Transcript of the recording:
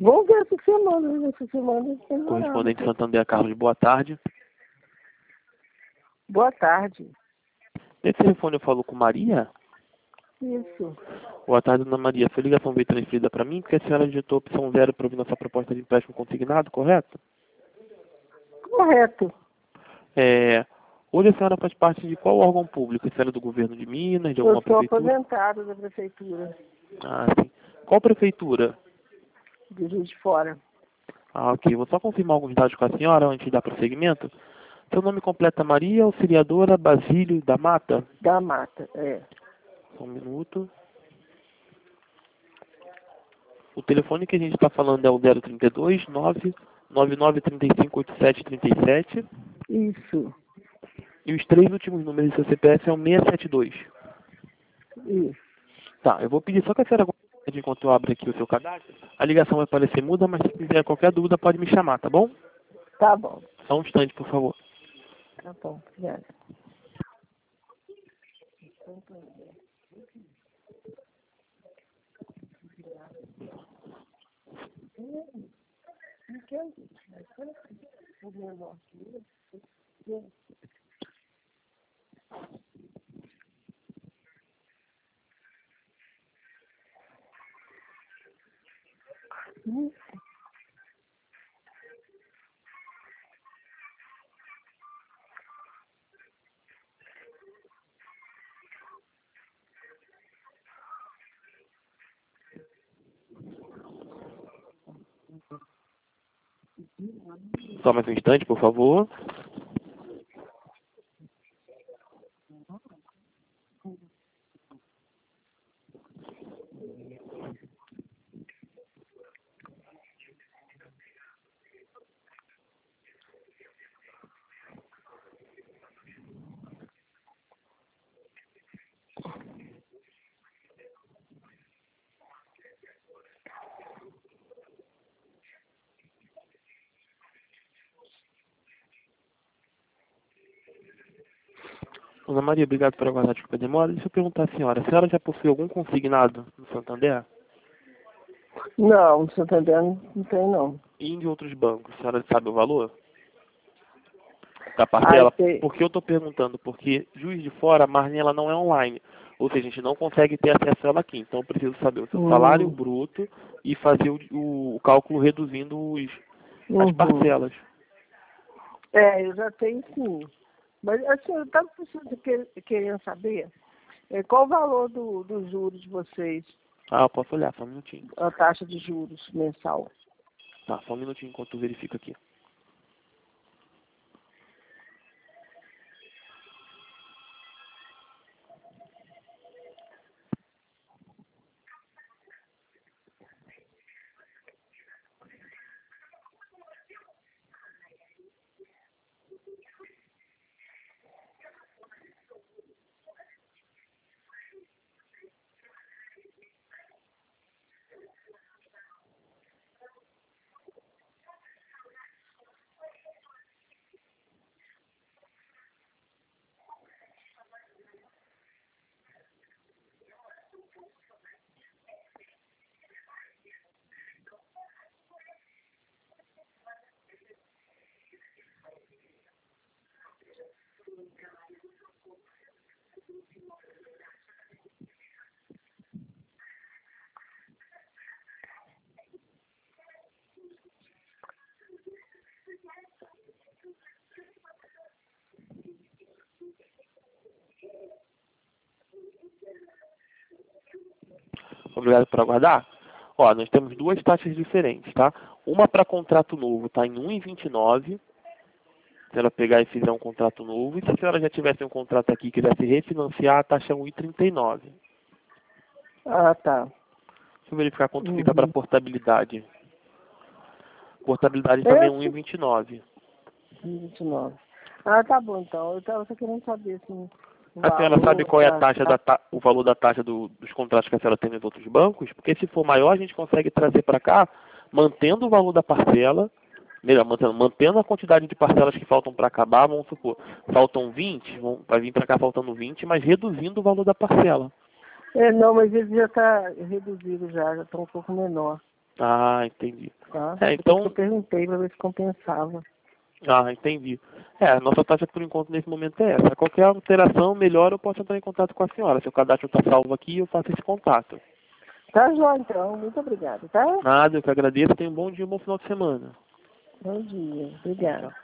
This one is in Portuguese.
Vamos ver essa semana. Essa semana tem Correspondente Santander Carlos, boa tarde. Boa tarde. Nesse telefone eu falo com Maria? Isso. Boa tarde, dona Maria. Sua ligação veio transferida para mim porque a senhora digitou a opção 0 para ouvir nossa proposta de empréstimo consignado, correto? Correto. Hoje a senhora faz parte de qual órgão público? A senhora é do governo de Minas, de alguma Eu sou prefeitura? aposentada da prefeitura Ah, sim. Qual prefeitura? de Juiz de Fora. Ah, ok. Vou só confirmar alguns dados com a senhora antes de dar prosseguimento. Seu nome completo é Maria Auxiliadora Basílio da Mata? Da Mata, é. Só um minuto. O telefone que a gente está falando é o 032 99935 8737. Isso. E os 3 últimos números do seu CPF é o 672. Isso. Tá, eu vou pedir só que a senhora, enquanto eu abro aqui o seu cadastro, a ligação vai parecer muda, mas se quiser qualquer dúvida pode me chamar, tá bom? Tá bom. Só um instante, por favor. Tá bom. Obrigada. Só mais um instante, por favor. Dona Maria, obrigado por aguardar a demora. Deixa eu perguntar à senhora já possui algum consignado no Santander? Não, no Santander não tem, não. E de outros bancos, a senhora sabe o valor da parcela? Por que eu estou perguntando? Porque Juiz de Fora, a Margem, ela não é online. Ou seja, a gente não consegue ter acesso a ela aqui. Então eu preciso saber o seu salário bruto e fazer o cálculo reduzindo as parcelas. Eu já tenho sim. Mas assim, eu estava querendo saber qual o valor dos juros de vocês, Ah, eu posso olhar, só um minutinho. a taxa de juros mensal. Tá, só um minutinho enquanto eu verifico aqui. Obrigado por aguardar. Ó, nós temos duas taxas diferentes, tá? Uma para contrato novo está em 1,29. Se ela pegar e fizer um contrato novo. E se a senhora já tivesse um contrato aqui e quisesse refinanciar, a taxa é 1,39. Ah, tá. Deixa eu verificar quanto fica para portabilidade. Portabilidade também é 1,29. 29. Ah, tá bom, então. Eu estava só querendo saber, assim, A senhora sabe qual é a taxa o valor da taxa dos contratos que a senhora tem nos outros bancos? Porque se for maior, a gente consegue trazer para cá, mantendo o valor da parcela, melhor, mantendo a quantidade de parcelas que faltam para acabar, vamos supor, faltam 20, vai vir para cá faltando 20, mas reduzindo o valor da parcela. Não, mas ele já está reduzido já está um pouco menor. Ah, entendi. Tá? Então... Eu perguntei para ver se compensava. Ah, entendi. A nossa taxa por enquanto nesse momento é essa. Qualquer alteração, melhor, eu posso entrar em contato com a senhora. Seu cadastro está salvo aqui, eu faço esse contato. Tá, João, então. Muito obrigada, tá? Nada, eu que agradeço. Tenha um bom dia, um bom final de semana. Bom dia. Tchau. Obrigada.